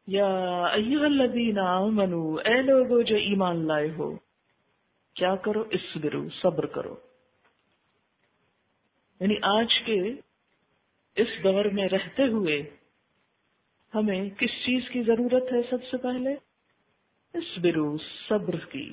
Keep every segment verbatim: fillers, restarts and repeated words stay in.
یا ایھا الذین آمنوا، اے لوگو جو ایمان لائے ہو، کیا کرو؟ اصبروا، صبر کرو. یعنی آج کے اس دور میں رہتے ہوئے ہمیں کس چیز کی ضرورت ہے؟ سب سے پہلے اصبروا، صبر کی.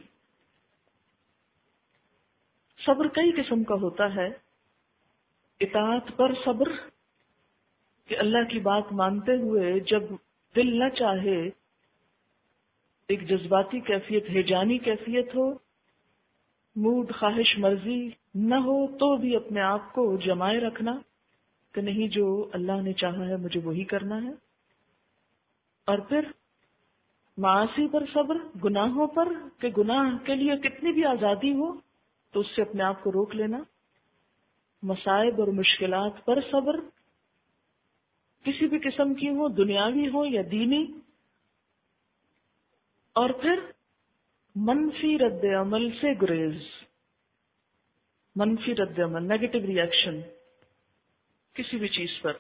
صبر کئی قسم کا ہوتا ہے. اطاعت پر صبر، کہ اللہ کی بات مانتے ہوئے جب دل نہ چاہے، ایک جذباتی کیفیت، ہیجانی کیفیت ہو، موڈ خواہش مرضی نہ ہو، تو بھی اپنے آپ کو جمائے رکھنا کہ نہیں، جو اللہ نے چاہا ہے مجھے وہی کرنا ہے. اور پھر معاصی پر صبر، گناہوں پر، کہ گناہ کے لیے کتنی بھی آزادی ہو تو اس سے اپنے آپ کو روک لینا. مصائب اور مشکلات پر صبر، کسی بھی قسم کی ہو، دنیاوی ہو یا دینی. اور پھر منفی رد عمل سے گریز. منفی رد عمل، نیگیٹو ری ایکشن کسی بھی چیز پر.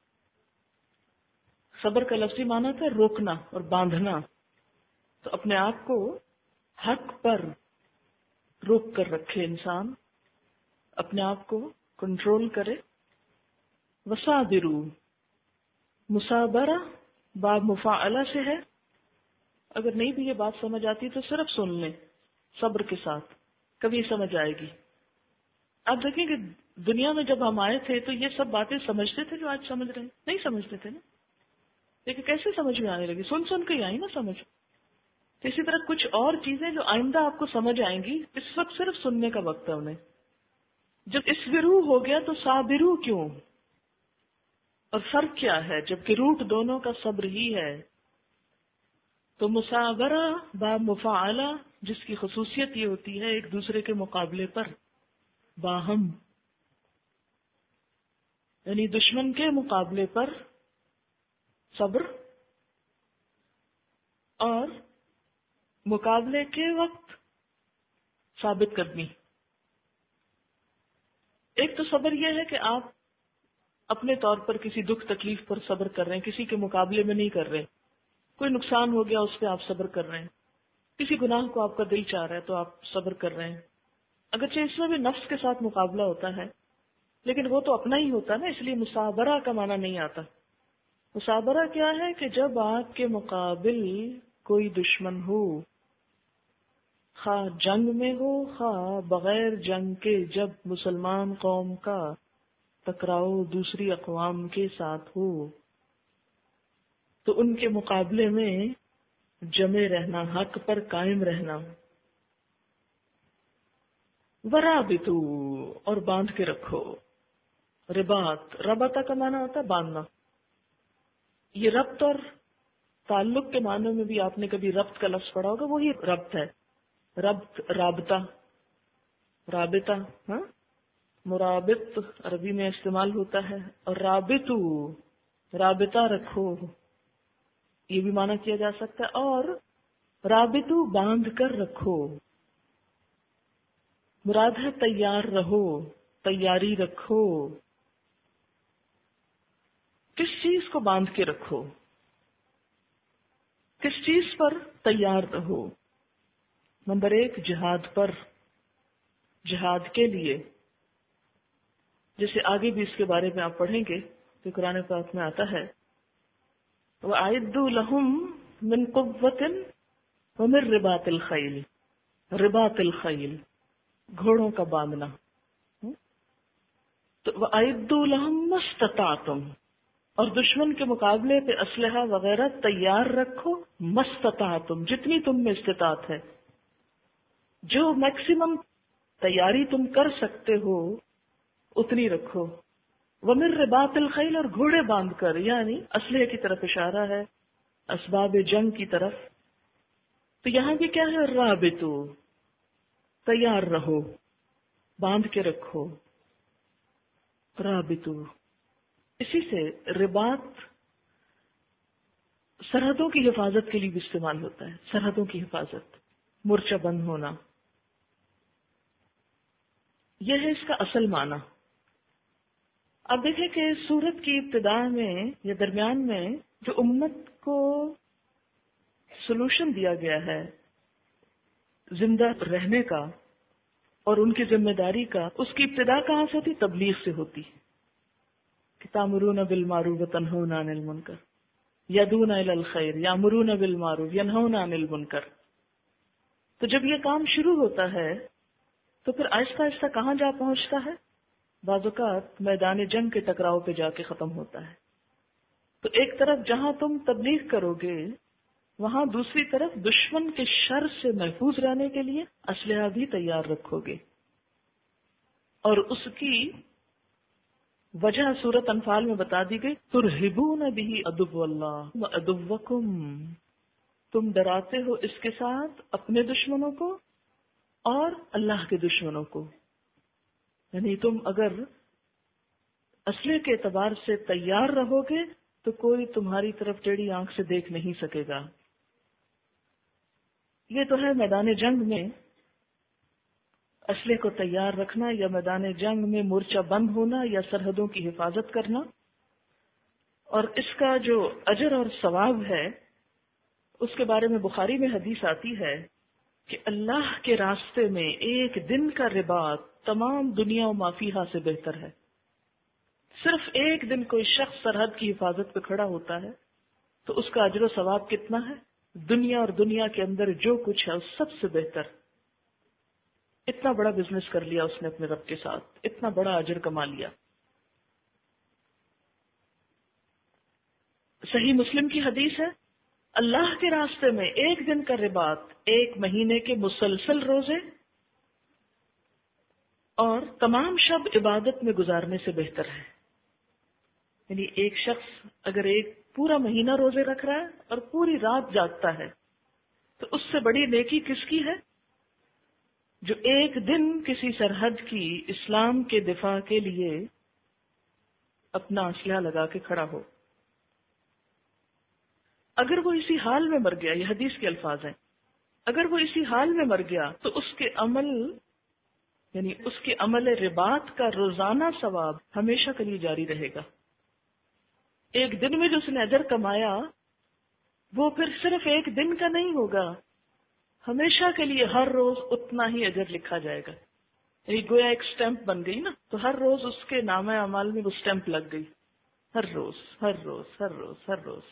صبر کا لفظی معنی تھا روکنا اور باندھنا. تو اپنے آپ کو حق پر روک کر رکھے انسان، اپنے آپ کو کنٹرول کرے. وصابروا، مصابرہ باب مفاعلہ سے ہے. اگر نہیں بھی یہ بات سمجھ آتی تو صرف سن لیں صبر کے ساتھ، کبھی سمجھ آئے گی. آپ دیکھیں کہ دنیا میں جب ہم آئے تھے تو یہ سب باتیں سمجھتے تھے جو آج سمجھ رہے ہیں؟ نہیں سمجھتے تھے نا. لیکن کیسے سمجھ میں آنے لگی؟ سن سن کے ہی آئی نا سمجھ. تو اسی طرح کچھ اور چیزیں جو آئندہ آپ کو سمجھ آئیں گی، اس وقت صرف سننے کا وقت ہے انہیں. جب اصبروا ہو گیا تو صابروا کیوں؟ اور فرق کیا ہے جبکہ روٹ دونوں کا صبر ہی ہے؟ تو مصابرہ با مفاعلہ، جس کی خصوصیت یہ ہوتی ہے ایک دوسرے کے مقابلے پر باہم، یعنی دشمن کے مقابلے پر صبر، اور مقابلے کے وقت ثابت قدمی. ایک تو صبر یہ ہے کہ آپ اپنے طور پر کسی دکھ تکلیف پر صبر کر رہے ہیں، کسی کے مقابلے میں نہیں کر رہے. کوئی نقصان ہو گیا اس پہ آپ صبر کر رہے ہیں، کسی گناہ کو آپ کا دل چاہ رہا ہے تو آپ صبر کر رہے ہیں. اگرچہ اس میں بھی نفس کے ساتھ مقابلہ ہوتا ہے، لیکن وہ تو اپنا ہی ہوتا نا، اس لیے مصابرہ کا معنی نہیں آتا. مصابرہ کیا ہے کہ جب آپ کے مقابل کوئی دشمن ہو، خواہ جنگ میں ہو خواہ بغیر جنگ کے، جب مسلمان قوم کا ٹکراؤ دوسری اقوام کے ساتھ ہو تو ان کے مقابلے میں جمے رہنا، حق پر قائم رہنا. ورابطوا، اور باندھ کے رکھو. رباط، ربطہ کا معنی ہوتا ہے باندھنا. یہ ربط اور تعلق کے معنوں میں بھی آپ نے کبھی ربط کا لفظ پڑھا ہوگا، وہی ربط ہے. ربط، رابطہ، رابطہ، ہاں مرابط عربی میں استعمال ہوتا ہے. اور رابطو، رابطہ رکھو، یہ بھی معنی کیا جا سکتا ہے. اور رابطو، باندھ کر رکھو، مراد ہے تیار رہو، تیاری رکھو. کس چیز کو باندھ کے رکھو؟ کس چیز پر تیار رہو؟ نمبر ایک، جہاد پر، جہاد کے لیے. جیسے آگے بھی اس کے بارے میں آپ پڑھیں گے تو قرآن پاک میں آتا ہے وَأَعِدُّوا لَهُم مِّن قُوَّةٍ وَمِن رِّبَاطِ الْخَيْلِ. رباط الخیل، گھوڑوں کا باندھنا. تو وَأَعِدُّوا لَهُم مَّا اسْتَطَعْتُمْ، اور دشمن کے مقابلے پہ اسلحہ وغیرہ تیار رکھو. مَا اسْتَطَعْتُمْ، جتنی تم میں استطاعت ہے، جو میکسیمم تیاری تم کر سکتے ہو اتنی رکھو. وَمِن رِّبَاطِ الْخَيْلِ، اور گھوڑے باندھ کر، یعنی اسلحے کی طرف اشارہ ہے، اسباب جنگ کی طرف. تو یہاں بھی کیا ہے؟ رابطو، تیار رہو، باندھ کے رکھو. رابطو، اسی سے رباط سرحدوں کی حفاظت کے لیے بھی استعمال ہوتا ہے. سرحدوں کی حفاظت، مورچہ بند ہونا، یہ ہے اس کا اصل معنی. اب دیکھیں کہ سورت کی ابتدا میں یا درمیان میں جو امت کو سولوشن دیا گیا ہے زندہ رہنے کا اور ان کی ذمہ داری کا، اس کی ابتدا کہاں سے ہوتی؟ تبلیغ سے ہوتی کہ تامرون بالمعروف وتنہون عن المنکر، یدعون الی الخیر، یامرون بالمعروف ینہون عن المنکر۔ تو جب یہ کام شروع ہوتا ہے تو پھر آہستہ آہستہ کہاں جا پہنچتا ہے؟ بعض اوقات میدان جنگ کے ٹکراؤ پہ جا کے ختم ہوتا ہے۔ تو ایک طرف جہاں تم تبلیغ کرو گے، وہاں دوسری طرف دشمن کے شر سے محفوظ رہنے کے لیے اسلحہ بھی تیار رکھو گے، اور اس کی وجہ سورۃ انفال میں بتا دی گئی، ترہبون بہ عدو اللہ وعدوکم، تم ڈراتے ہو اس کے ساتھ اپنے دشمنوں کو اور اللہ کے دشمنوں کو۔ یعنی تم اگر اسلحے کے اعتبار سے تیار رہو گے تو کوئی تمہاری طرف ٹیڑھی آنکھ سے دیکھ نہیں سکے گا۔ یہ تو ہے میدان جنگ میں اسلحے کو تیار رکھنا، یا میدان جنگ میں مورچہ بند ہونا، یا سرحدوں کی حفاظت کرنا۔ اور اس کا جو اجر اور ثواب ہے اس کے بارے میں بخاری میں حدیث آتی ہے کہ اللہ کے راستے میں ایک دن کا رباط تمام دنیا و ما فیہا سے بہتر ہے۔ صرف ایک دن کوئی شخص سرحد کی حفاظت پہ کھڑا ہوتا ہے تو اس کا اجر و ثواب کتنا ہے؟ دنیا اور دنیا کے اندر جو کچھ ہے اس سب سے بہتر۔ اتنا بڑا بزنس کر لیا اس نے اپنے رب کے ساتھ، اتنا بڑا اجر کما لیا۔ صحیح مسلم کی حدیث ہے، اللہ کے راستے میں ایک دن کا رباط ایک مہینے کے مسلسل روزے اور تمام شب عبادت میں گزارنے سے بہتر ہے۔ یعنی ایک شخص اگر ایک پورا مہینہ روزے رکھ رہا ہے اور پوری رات جاگتا ہے تو اس سے بڑی نیکی کس کی ہے؟ جو ایک دن کسی سرحد کی اسلام کے دفاع کے لیے اپنا اسلحہ لگا کے کھڑا ہو۔ اگر وہ اسی حال میں مر گیا، یہ حدیث کے الفاظ ہیں، اگر وہ اسی حال میں مر گیا تو اس کے عمل یعنی اس کے عمل رباط کا روزانہ ثواب ہمیشہ کے لیے جاری رہے گا۔ ایک دن میں جو اس نے اجر کمایا وہ پھر صرف ایک دن کا نہیں ہوگا، ہمیشہ کے لیے ہر روز اتنا ہی اجر لکھا جائے گا۔ یہ گویا ایک سٹیمپ بن گئی نا، تو ہر روز اس کے نامہ اعمال میں وہ سٹیمپ لگ گئی، ہر روز ہر روز ہر روز ہر روز۔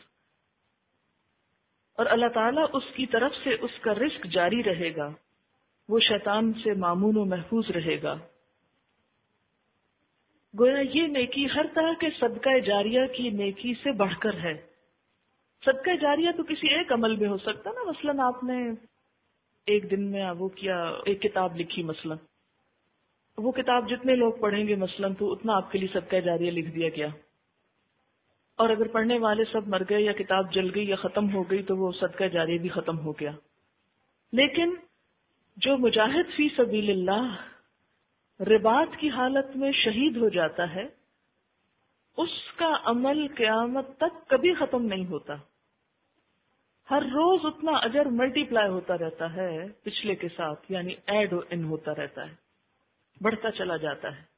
اور اللہ تعالیٰ اس کی طرف سے اس کا رزق جاری رہے گا، وہ شیطان سے مامون و محفوظ رہے گا۔ گویا یہ نیکی ہر طرح کے صدقہ جاریہ کی نیکی سے بڑھ کر ہے۔ صدقہ جاریہ تو کسی ایک عمل میں ہو سکتا نا، مثلاً آپ نے ایک دن میں وہ کیا، ایک کتاب لکھی مثلاً، وہ کتاب جتنے لوگ پڑھیں گے مثلاً تو اتنا آپ کے لیے صدقہ جاریہ لکھ دیا گیا، اور اگر پڑھنے والے سب مر گئے یا کتاب جل گئی یا ختم ہو گئی تو وہ صدقہ جاریہ بھی ختم ہو گیا۔ لیکن جو مجاہد فی سبیل اللہ رباط کی حالت میں شہید ہو جاتا ہے، اس کا عمل قیامت تک کبھی ختم نہیں ہوتا، ہر روز اتنا اجر ملٹی پلائی ہوتا رہتا ہے پچھلے کے ساتھ، یعنی ایڈ ان ہوتا رہتا ہے، بڑھتا چلا جاتا ہے۔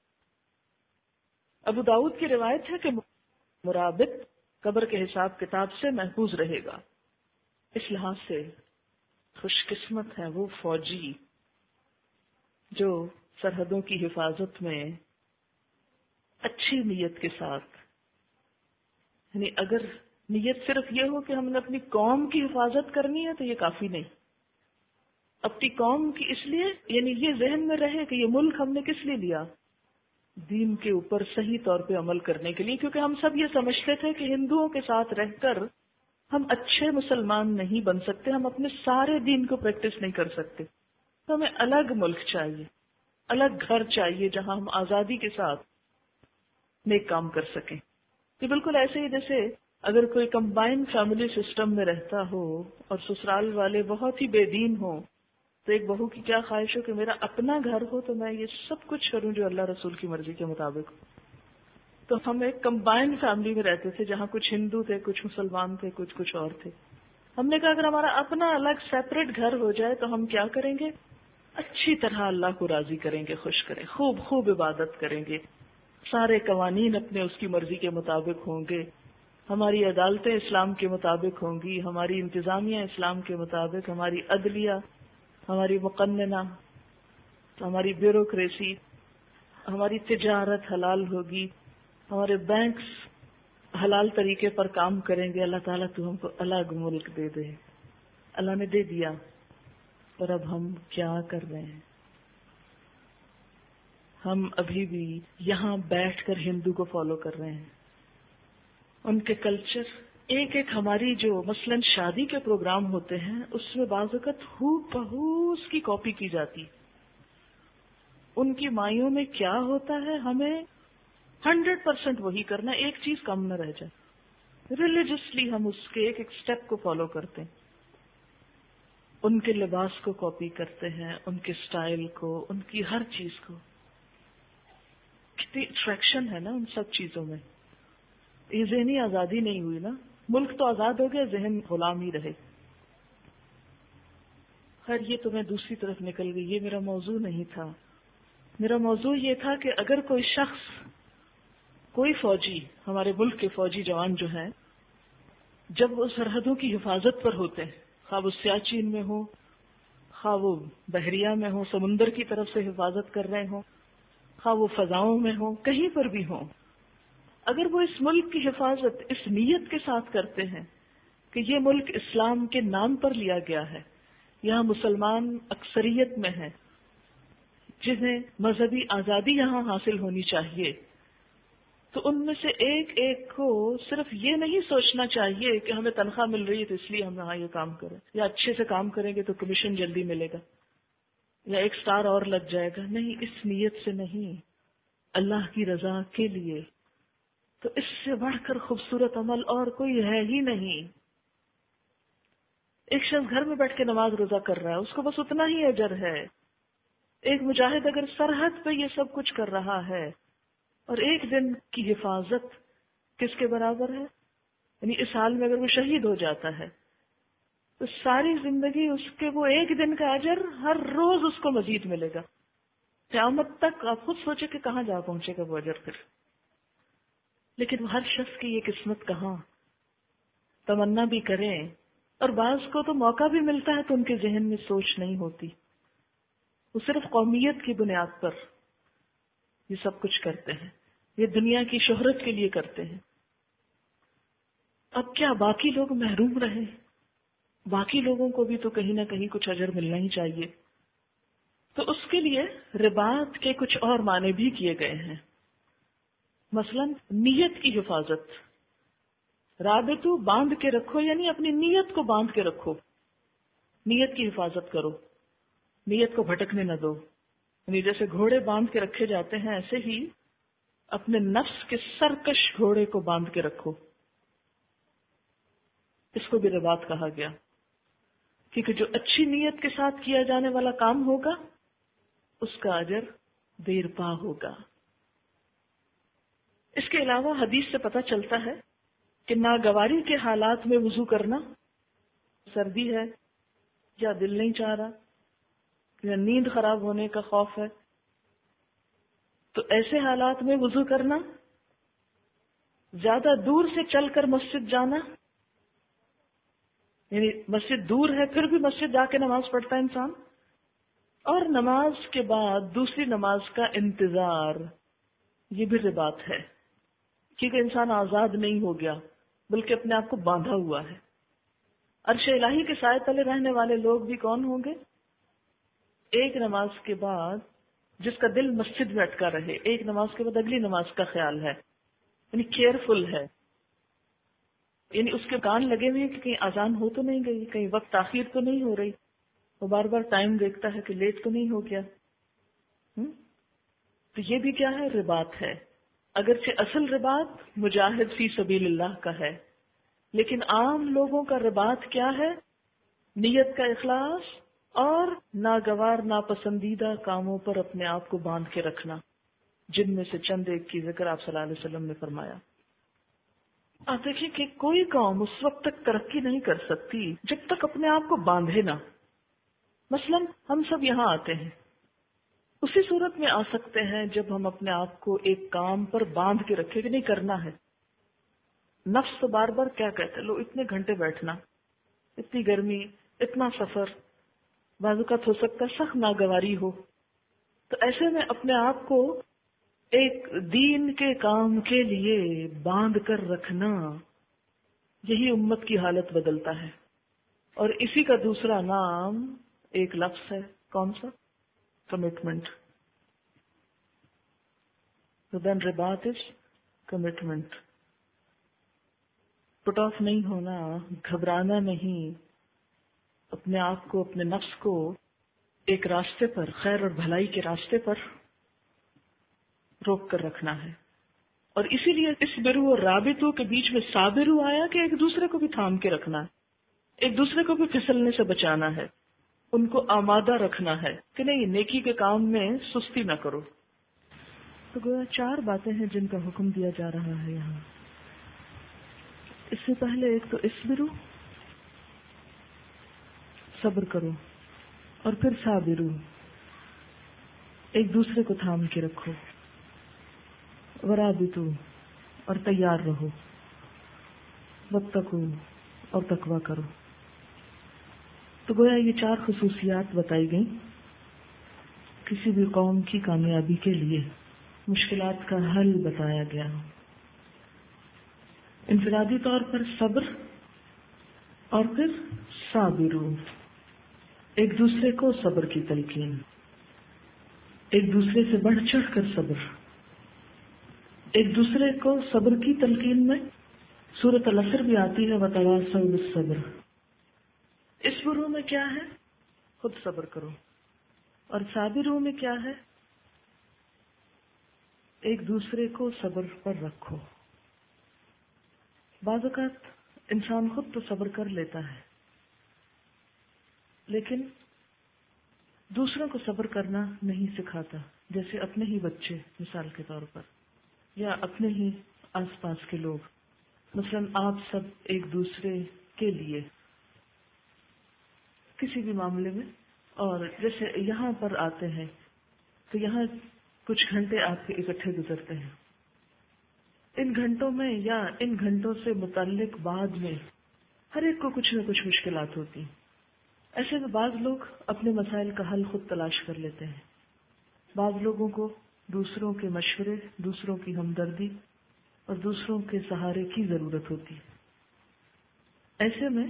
ابو داؤد کی روایت ہے کہ مرابط قبر کے حساب کتاب سے محفوظ رہے گا۔ اس لحاظ سے خوش قسمت ہے وہ فوجی جو سرحدوں کی حفاظت میں اچھی نیت کے ساتھ، یعنی اگر نیت صرف یہ ہو کہ ہم نے اپنی قوم کی حفاظت کرنی ہے تو یہ کافی نہیں، اپنی قوم کی اس لیے یعنی یہ ذہن میں رہے کہ یہ ملک ہم نے کس لیے لیا، دین کے اوپر صحیح طور پہ عمل کرنے کے لیے، کیونکہ ہم سب یہ سمجھتے تھے کہ ہندوؤں کے ساتھ رہ کر ہم اچھے مسلمان نہیں بن سکتے، ہم اپنے سارے دین کو پریکٹس نہیں کر سکتے، تو ہمیں الگ ملک چاہیے، الگ گھر چاہیے جہاں ہم آزادی کے ساتھ نیک کام کر سکیں۔ تو بالکل ایسے ہی جیسے اگر کوئی کمبائنڈ فیملی سسٹم میں رہتا ہو اور سسرال والے بہت ہی بے دین ہوں، تو ایک بہو کی کیا خواہش ہو کہ میرا اپنا گھر ہو تو میں یہ سب کچھ کروں جو اللہ رسول کی مرضی کے مطابق ہو۔ تو ہم ایک کمبائنڈ فیملی میں رہتے تھے جہاں کچھ ہندو تھے، کچھ مسلمان تھے، کچھ کچھ اور تھے۔ ہم نے کہا اگر ہمارا اپنا الگ سیپریٹ گھر ہو جائے تو ہم کیا کریں گے، اچھی طرح اللہ کو راضی کریں گے، خوش کریں، خوب خوب عبادت کریں گے، سارے قوانین اپنے اس کی مرضی کے مطابق ہوں گے، ہماری عدالتیں اسلام کے مطابق ہوں گی، ہماری انتظامیہ اسلام کے مطابق، ہماری عدلیہ، ہماری مقننہ، ہماری بیوروکریسی، ہماری تجارت حلال ہوگی، ہمارے بینکس حلال طریقے پر کام کریں گے. اللہ تعالیٰ تو ہم کو الگ ملک دے دے. اللہ نے دے دیا، اور اب ہم کیا کر رہے ہیں؟ ہم ابھی بھی یہاں بیٹھ کر ہندو کو فالو کر رہے ہیں، ان کے کلچر. ایک ایک ہماری جو مثلاً شادی کے پروگرام ہوتے ہیں اس میں بعض اوقات ہو بہو اس کی کاپی کی جاتی. ان کی مائیوں میں کیا ہوتا ہے ہمیں ہنڈریڈ پرسینٹ وہی کرنا، ایک چیز کم نہ رہ جائے. ریلیجسلی ہم اس کے ایک ایک اسٹیپ کو فالو کرتے ہیں، ان کے لباس کو کاپی کرتے ہیں، ان کے سٹائل کو، ان کی ہر چیز کو. کتنی اٹریکشن ہے نا ان سب چیزوں میں. یہ ذہنی آزادی نہیں ہوئی نا، ملک تو آزاد ہو گیا، ذہن غلام ہی رہے. خیر یہ تو میں دوسری طرف نکل گئی، یہ میرا موضوع نہیں تھا. میرا موضوع یہ تھا کہ اگر کوئی شخص، کوئی فوجی، ہمارے ملک کے فوجی جوان جو ہیں، جب وہ سرحدوں کی حفاظت پر ہوتے ہیں، خواہ وہ سیاچین میں ہو، خواہ وہ بحریہ میں ہو، سمندر کی طرف سے حفاظت کر رہے ہوں، خواہ وہ فضاؤں میں ہوں، کہیں پر بھی ہوں، اگر وہ اس ملک کی حفاظت اس نیت کے ساتھ کرتے ہیں کہ یہ ملک اسلام کے نام پر لیا گیا ہے، یہاں مسلمان اکثریت میں ہیں، جنہیں مذہبی آزادی یہاں حاصل ہونی چاہیے، تو ان میں سے ایک ایک کو صرف یہ نہیں سوچنا چاہیے کہ ہمیں تنخواہ مل رہی ہے تو اس لیے ہم یہاں یہ کام کریں، یا اچھے سے کام کریں گے تو کمیشن جلدی ملے گا، یا ایک سٹار اور لگ جائے گا. نہیں، اس نیت سے نہیں، اللہ کی رضا کے لیے. تو اس سے بڑھ کر خوبصورت عمل اور کوئی ہے ہی نہیں. ایک شخص گھر میں بیٹھ کے نماز روزہ کر رہا ہے، اس کو بس اتنا ہی اجر ہے. ایک مجاہد اگر سرحد پہ یہ سب کچھ کر رہا ہے، اور ایک دن کی حفاظت کس کے برابر ہے؟ یعنی اس حال میں اگر وہ شہید ہو جاتا ہے تو ساری زندگی اس کے وہ ایک دن کا اجر ہر روز اس کو مزید ملے گا قیامت تک. آپ خود سوچے کہ کہاں جا پہنچے گا وہ اجر پھر. لیکن ہر شخص کی یہ قسمت کہاں، تمنا بھی کریں اور بعض کو تو موقع بھی ملتا ہے تو ان کے ذہن میں سوچ نہیں ہوتی، وہ صرف قومیت کی بنیاد پر یہ سب کچھ کرتے ہیں، یہ دنیا کی شہرت کے لیے کرتے ہیں. اب کیا باقی لوگ محروم رہے؟ باقی لوگوں کو بھی تو کہیں نہ کہیں کچھ اجر ملنا ہی چاہیے. تو اس کے لیے رباط کے کچھ اور معنی بھی کیے گئے ہیں. مثلا نیت کی حفاظت، رابطو باندھ کے رکھو، یعنی اپنی نیت کو باندھ کے رکھو، نیت کی حفاظت کرو، نیت کو بھٹکنے نہ دو. یعنی جیسے گھوڑے باندھ کے رکھے جاتے ہیں، ایسے ہی اپنے نفس کے سرکش گھوڑے کو باندھ کے رکھو. اس کو بھی رباط کہا گیا، کیونکہ جو اچھی نیت کے ساتھ کیا جانے والا کام ہوگا اس کا اجر دیر پا ہوگا. اس کے علاوہ حدیث سے پتہ چلتا ہے کہ ناگواری کے حالات میں وضو کرنا، سردی ہے یا دل نہیں چاہ رہا یا نیند خراب ہونے کا خوف ہے، تو ایسے حالات میں وضو کرنا، زیادہ دور سے چل کر مسجد جانا، یعنی مسجد دور ہے پھر بھی مسجد جا کے نماز پڑھتا ہے انسان، اور نماز کے بعد دوسری نماز کا انتظار، یہ بھی رباط ہے، کیونکہ انسان آزاد نہیں ہو گیا بلکہ اپنے آپ کو باندھا ہوا ہے. عرش الہی کے سائے تلے رہنے والے لوگ بھی کون ہوں گے؟ ایک نماز کے بعد جس کا دل مسجد میں اٹکا رہے، ایک نماز کے بعد اگلی نماز کا خیال ہے، یعنی کیئرفل ہے، یعنی اس کے کان لگے ہوئے کہ کہیں اذان ہو تو نہیں گئی، کہیں وقت تاخیر تو نہیں ہو رہی، وہ بار بار ٹائم دیکھتا ہے کہ لیٹ تو نہیں ہو گیا. تو یہ بھی کیا ہے؟ رباط ہے. اگرچہ اصل رباط مجاہد فی سبیل اللہ کا ہے، لیکن عام لوگوں کا رباط کیا ہے؟ نیت کا اخلاص اور ناگوار ناپسندیدہ کاموں پر اپنے آپ کو باندھ کے رکھنا، جن میں سے چند ایک کی ذکر آپ صلی اللہ علیہ وسلم نے فرمایا. آپ دیکھیں کہ کوئی قوم اس وقت تک ترقی نہیں کر سکتی جب تک اپنے آپ کو باندھے نہ. مثلا ہم سب یہاں آتے ہیں، اسی صورت میں آ سکتے ہیں جب ہم اپنے آپ کو ایک کام پر باندھ کے رکھیں کہ نہیں کرنا ہے. نفس تو بار بار کیا کہتے ہیں، لو اتنے گھنٹے بیٹھنا، اتنی گرمی، اتنا سفر، بعض اوقات ہو سکتا ہے سخت ناگواری ہو، تو ایسے میں اپنے آپ کو ایک دین کے کام کے لیے باندھ کر رکھنا، یہی امت کی حالت بدلتا ہے. اور اسی کا دوسرا نام ایک لفظ ہے، کون سا؟ کمٹمنٹ. تو دین رباط از کمٹمنٹ. پٹ آف نہیں ہونا، گھبرانا نہیں، اپنے آپ کو، اپنے نفس کو ایک راستے پر، خیر اور بھلائی کے راستے پر روک کر رکھنا ہے. اور اسی لیے اس برو اور رابطوں کے بیچ میں صابرو آیا کہ ایک دوسرے کو بھی تھام کے رکھنا ہے، ایک دوسرے کو بھی پھسلنے سے بچانا ہے، ان کو آمادہ رکھنا ہے کہ نہیں نیکی کے کام میں سستی نہ کرو. تو گویا چار باتیں ہیں جن کا حکم دیا جا رہا ہے یہاں. اس سے پہلے ایک تو اصبرو، صبر کرو، اور پھر صابرو، ایک دوسرے کو تھام کے رکھو، ورابطو، اور تیار رہو، واتقو، اور تقویٰ کرو. تو گویا یہ چار خصوصیات بتائی گئیں کسی بھی قوم کی کامیابی کے لیے. مشکلات کا حل بتایا گیا، انفرادی طور پر صبر، اور پھر صابرو، ایک دوسرے کو صبر کی تلقین، ایک دوسرے سے بڑھ چڑھ کر صبر، ایک دوسرے کو صبر کی تلقین میں سورۃ العصر بھی آتی ہے وتواصوا بالصبر. اس برو میں کیا ہے؟ خود صبر کرو. اور صابرو میں کیا ہے؟ ایک دوسرے کو صبر پر رکھو. بعض اوقات انسان خود تو صبر کر لیتا ہے، لیکن دوسروں کو صبر کرنا نہیں سکھاتا. جیسے اپنے ہی بچے مثال کے طور پر، یا اپنے ہی آس پاس کے لوگ. مثلا آپ سب ایک دوسرے کے لیے کسی بھی معاملے میں، اور جیسے یہاں پر آتے ہیں تو یہاں کچھ گھنٹے آپ کے اکٹھے گزرتے ہیں. ان گھنٹوں میں یا ان گھنٹوں سے متعلق بعد میں ہر ایک کو کچھ نہ کچھ مشکلات ہوتی. ایسے میں بعض لوگ اپنے مسائل کا حل خود تلاش کر لیتے ہیں، بعض لوگوں کو دوسروں کے مشورے، دوسروں کی ہمدردی اور دوسروں کے سہارے کی ضرورت ہوتی. ایسے میں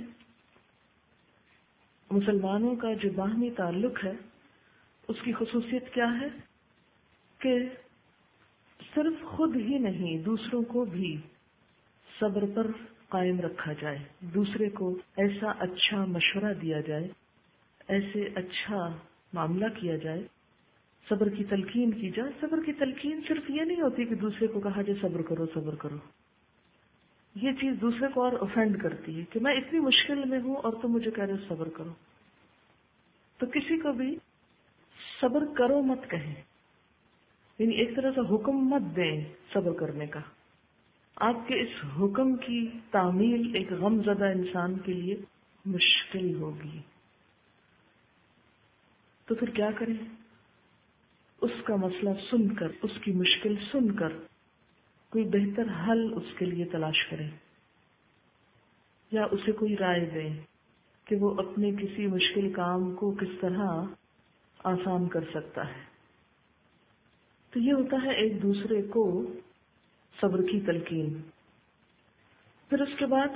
مسلمانوں کا جو باہمی تعلق ہے اس کی خصوصیت کیا ہے کہ صرف خود ہی نہیں، دوسروں کو بھی صبر پر قائم رکھا جائے، دوسرے کو ایسا اچھا مشورہ دیا جائے، ایسے اچھا معاملہ کیا جائے، صبر کی تلقین کی جائے. صبر کی تلقین صرف یہ نہیں ہوتی کہ دوسرے کو کہا جائے صبر کرو صبر کرو. یہ چیز دوسرے کو اور اوفینڈ کرتی ہے کہ میں اتنی مشکل میں ہوں اور تم مجھے کہہ رہے ہو صبر کرو. تو کسی کو بھی صبر کرو مت کہیں، یعنی ایک طرح سے حکم مت دیں صبر کرنے کا. آپ کے اس حکم کی تعمیل ایک غم زدہ انسان کے لیے مشکل ہوگی. تو پھر کیا کریں؟ اس کا مسئلہ سن کر، اس کی مشکل سن کر کوئی بہتر حل اس کے لیے تلاش کریں، یا اسے کوئی رائے دیں کہ وہ اپنے کسی مشکل کام کو کس طرح آسان کر سکتا ہے. تو یہ ہوتا ہے ایک دوسرے کو صبر کی تلقین. پھر اس کے بعد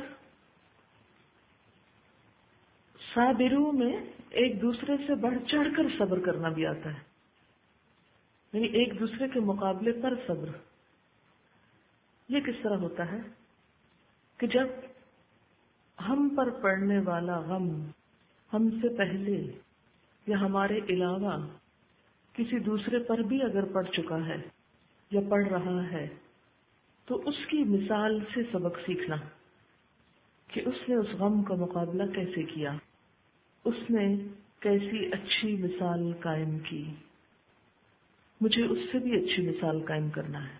صابرو میں ایک دوسرے سے بڑھ چڑھ کر صبر کرنا بھی آتا ہے، یعنی ایک دوسرے کے مقابلے پر صبر. یہ کس طرح ہوتا ہے کہ جب ہم پر پڑنے والا غم ہم سے پہلے یا ہمارے علاوہ کسی دوسرے پر بھی اگر پڑ چکا ہے یا پڑ رہا ہے، تو اس کی مثال سے سبق سیکھنا کہ اس نے اس غم کا مقابلہ کیسے کیا، اس نے کیسی اچھی مثال قائم کی. مجھے اس سے بھی اچھی مثال قائم کرنا ہے.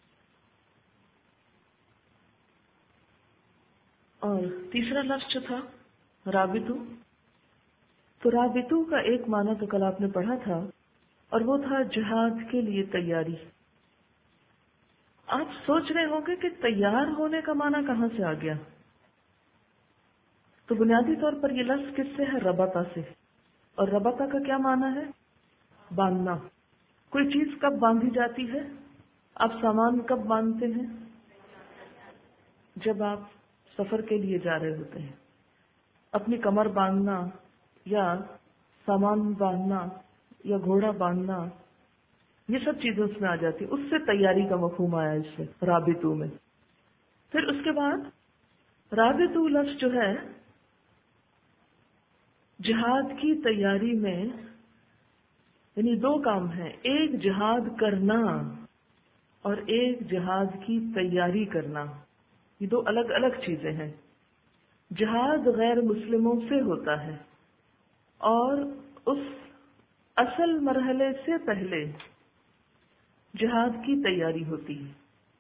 اور تیسرا لفظ جو تھا رابطو، تو رابطو کا ایک معنی تو کل آپ نے پڑھا تھا، اور وہ تھا جہاد کے لیے تیاری. آپ سوچ رہے ہوں گے کہ تیار ہونے کا معنی کہاں سے آ گیا؟ تو بنیادی طور پر یہ لفظ کس سے ہے؟ ربطہ سے. اور ربطہ کا کیا معنی ہے؟ باندھنا. کوئی چیز کب باندھی جاتی ہے؟ آپ سامان کب باندھتے ہیں؟ جب آپ سفر کے لیے جا رہے ہوتے ہیں. اپنی کمر باندھنا یا سامان باندھنا یا گھوڑا باندھنا، یہ سب چیزیں اس میں آ جاتی. اس سے تیاری کا مفہوم آیا اس سے رابطو میں. پھر اس کے بعد رابطو لفظ جو ہے جہاد کی تیاری میں، یعنی دو کام ہیں، ایک جہاد کرنا اور ایک جہاد کی تیاری کرنا. یہ دو الگ الگ چیزیں ہیں. جہاد غیر مسلموں سے ہوتا ہے اور اس اصل مرحلے سے پہلے جہاد کی تیاری ہوتی ہے،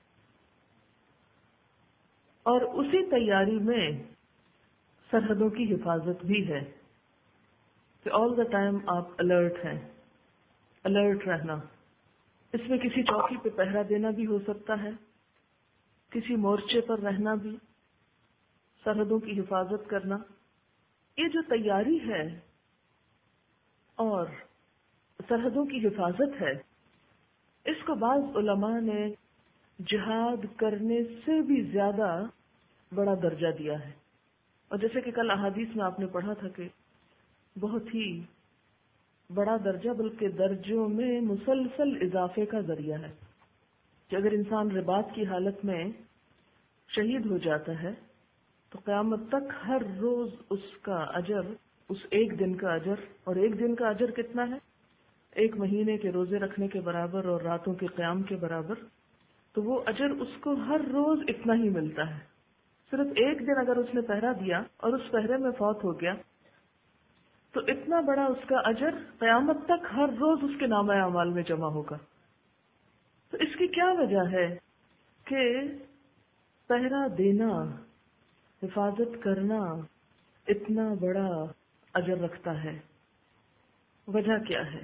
اور اسی تیاری میں سرحدوں کی حفاظت بھی ہے کہ آل دا ٹائم آپ الرٹ ہیں. الرٹ رہنا، اس میں کسی چوکی پہ پہرا دینا بھی ہو سکتا ہے، کسی مورچے پر رہنا بھی، سرحدوں کی حفاظت کرنا. یہ جو تیاری ہے اور سرحدوں کی حفاظت ہے، اس کو بعض علماء نے جہاد کرنے سے بھی زیادہ بڑا درجہ دیا ہے. اور جیسے کہ کل احادیث میں آپ نے پڑھا تھا کہ بہت ہی بڑا درجہ، بلکہ درجوں میں مسلسل اضافے کا ذریعہ ہے کہ اگر انسان رباط کی حالت میں شہید ہو جاتا ہے تو قیامت تک ہر روز اس کا اجر، اس ایک دن کا اجر، اور ایک دن کا اجر کتنا ہے؟ ایک مہینے کے روزے رکھنے کے برابر اور راتوں کے قیام کے برابر. تو وہ اجر اس کو ہر روز اتنا ہی ملتا ہے. صرف ایک دن اگر اس نے پہرا دیا اور اس پہرے میں فوت ہو گیا تو اتنا بڑا اس کا اجر قیامت تک ہر روز اس کے نامہ اعمال میں جمع ہوگا. تو اس کی کیا وجہ ہے کہ پہرا دینا، حفاظت کرنا اتنا بڑا اجر رکھتا ہے؟ وجہ کیا ہے؟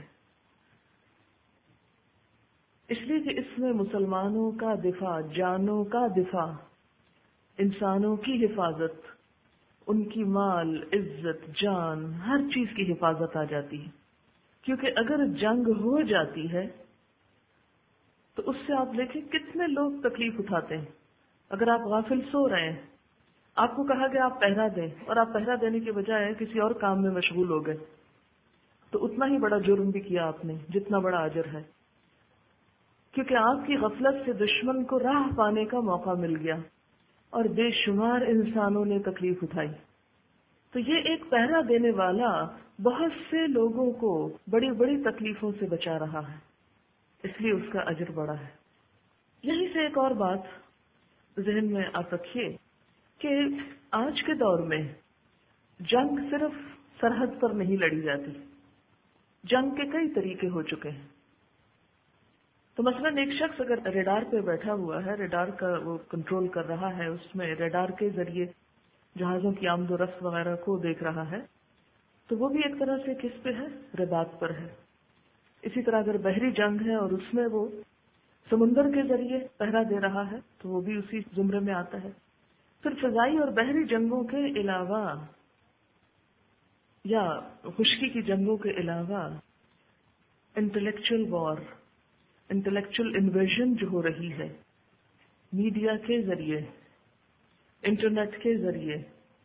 اس لیے کہ اس میں مسلمانوں کا دفاع، جانوں کا دفاع، انسانوں کی حفاظت، ان کی مال، عزت، جان، ہر چیز کی حفاظت آ جاتی ہے. کیونکہ اگر جنگ ہو جاتی ہے تو اس سے آپ دیکھیں کتنے لوگ تکلیف اٹھاتے ہیں. اگر آپ غافل سو رہے ہیں، آپ کو کہا گیا آپ پہرا دیں، اور آپ پہرا دینے کے بجائے کسی اور کام میں مشغول ہو گئے، تو اتنا ہی بڑا جرم بھی کیا آپ نے جتنا بڑا اجر ہے. کیونکہ آپ کی غفلت سے دشمن کو راہ پانے کا موقع مل گیا اور بے شمار انسانوں نے تکلیف اٹھائی. تو یہ ایک پہرا دینے والا بہت سے لوگوں کو بڑی بڑی تکلیفوں سے بچا رہا ہے، اس لیے اس کا اجر بڑا ہے. یہیں سے ایک اور بات ذہن میں آپ رکھیے کہ آج کے دور میں جنگ صرف سرحد پر نہیں لڑی جاتی. جنگ کے کئی طریقے ہو چکے ہیں. تو مثلا ایک شخص اگر ریڈار پہ بیٹھا ہوا ہے، ریڈار کا وہ کنٹرول کر رہا ہے، اس میں ریڈار کے ذریعے جہازوں کی آمد و رفت وغیرہ کو دیکھ رہا ہے، تو وہ بھی ایک طرح سے کس پہ ہے؟ رباط پر ہے. اسی طرح اگر بحری جنگ ہے اور اس میں وہ سمندر کے ذریعے پہرا دے رہا ہے تو وہ بھی اسی زمرے میں آتا ہے. پھر فضائی اور بحری جنگوں کے علاوہ یا خشکی کی جنگوں کے علاوہ انٹلیکچل وار، انٹلیکچل انویژن جو ہو رہی ہے میڈیا کے ذریعے، انٹرنیٹ کے ذریعے،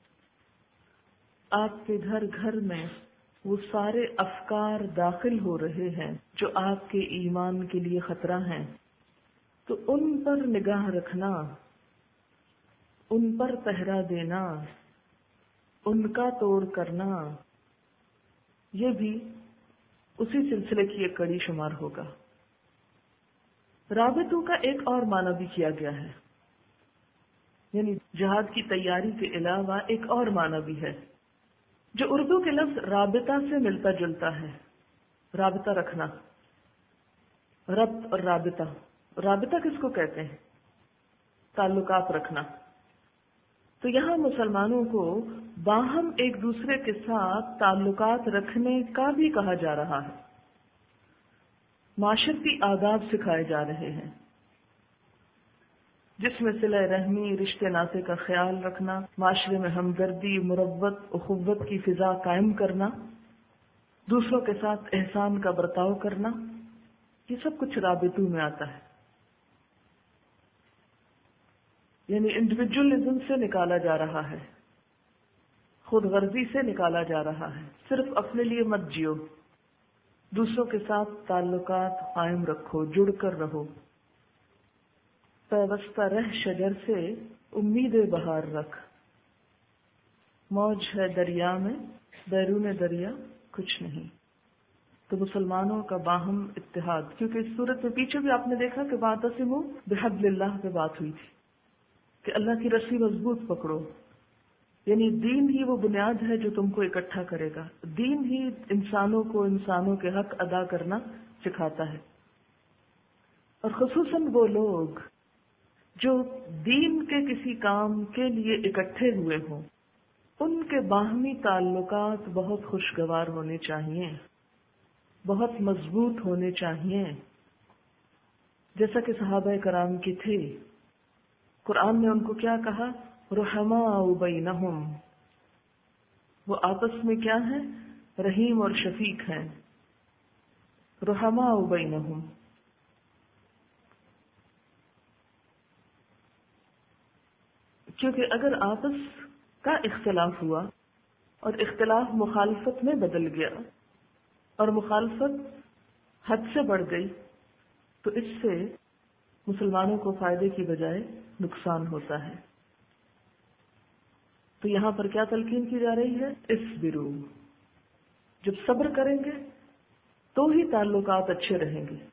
آپ کے گھر گھر میں وہ سارے افکار داخل ہو رہے ہیں جو آپ کے ایمان کے لیے خطرہ ہیں. تو ان پر نگاہ رکھنا، ان پر پہرا دینا، ان کا توڑ کرنا، یہ بھی اسی سلسلے کی ایک کڑی شمار ہوگا. رابطوں کا ایک اور معنی بھی کیا گیا ہے، یعنی جہاد کی تیاری کے علاوہ ایک اور معنی بھی ہے جو اردو کے لفظ رابطہ سے ملتا جلتا ہے. رابطہ رکھنا، ربط اور رابطہ. رابطہ کس کو کہتے ہیں؟ تعلقات رکھنا. تو یہاں مسلمانوں کو باہم ایک دوسرے کے ساتھ تعلقات رکھنے کا بھی کہا جا رہا ہے. معاشرتی آداب سکھائے جا رہے ہیں. جس میں صلہ رحمی، رشتے ناطے کا خیال رکھنا، معاشرے میں ہمدردی، مروت، اخوت کی فضا قائم کرنا، دوسروں کے ساتھ احسان کا برتاؤ کرنا، یہ سب کچھ رابطوں میں آتا ہے. یعنی انڈیویجولزم سے نکالا جا رہا ہے، خود غرضی سے نکالا جا رہا ہے. صرف اپنے لیے مت جیو، دوسروں کے ساتھ تعلقات قائم رکھو، جڑ کر رہو. پیوستہ رہ شجر سے امید بہار رکھ، موج ہے دریا میں بیرون دریا کچھ نہیں. تو مسلمانوں کا باہم اتحاد، کیونکہ اس صورت میں پیچھے بھی آپ نے دیکھا کہ واعتصموا بحبل اللہ پہ بات ہوئی تھی کہ اللہ کی رسی مضبوط پکڑو. یعنی دین ہی وہ بنیاد ہے جو تم کو اکٹھا کرے گا. دین ہی انسانوں کو انسانوں کے حق ادا کرنا سکھاتا ہے. اور خصوصاً وہ لوگ جو دین کے کسی کام کے لیے اکٹھے ہوئے ہوں، ان کے باہمی تعلقات بہت خوشگوار ہونے چاہیے، بہت مضبوط ہونے چاہیے، جیسا کہ صحابہ کرام کی تھے. قرآن نے ان کو کیا کہا؟ رحماء بینہم، وہ آپس میں کیا ہیں؟ رحیم اور شفیق ہیں. رحماء بینہم، کیونکہ اگر آپس کا اختلاف ہوا اور اختلاف مخالفت میں بدل گیا اور مخالفت حد سے بڑھ گئی تو اس سے مسلمانوں کو فائدے کی بجائے نقصان ہوتا ہے. تو یہاں پر کیا تلقین کی جا رہی ہے؟ اصبروا، جب صبر کریں گے تو ہی تعلقات اچھے رہیں گے.